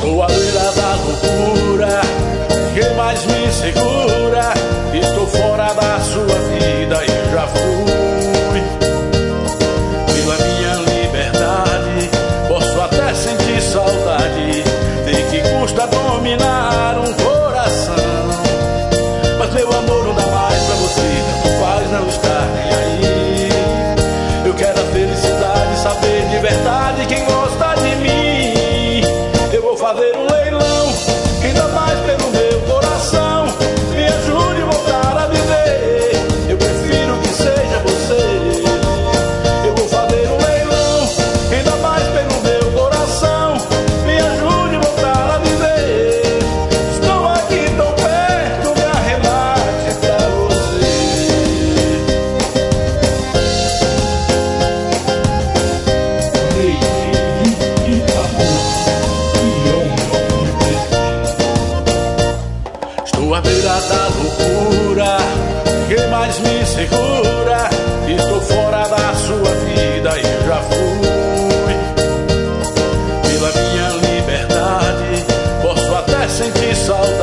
Estou à beira da loucura, quem mais me segura? Estou fora da sua vida e já fui. Pela minha liberdade, posso até sentir saudade. De que custa dominar um coração? Mas meu amor não dá mais pra você, tanto faz não estar nem aí. Eu quero a felicidade, saber de verdade quem gosta de mim. Eu vou fazer um leilão, quem dá mais pelo meu coração. Me ajude a voltar a viver, eu prefiro que seja você. Eu vou fazer um leilão, quem dá mais pelo meu coração. Me ajude a voltar a viver. Estou aqui tão perto, me arremate pra você. Estou à beira da loucura, quem mais me segura? Estou fora da sua vida e já fui. Pela minha liberdade, posso até sentir saudade.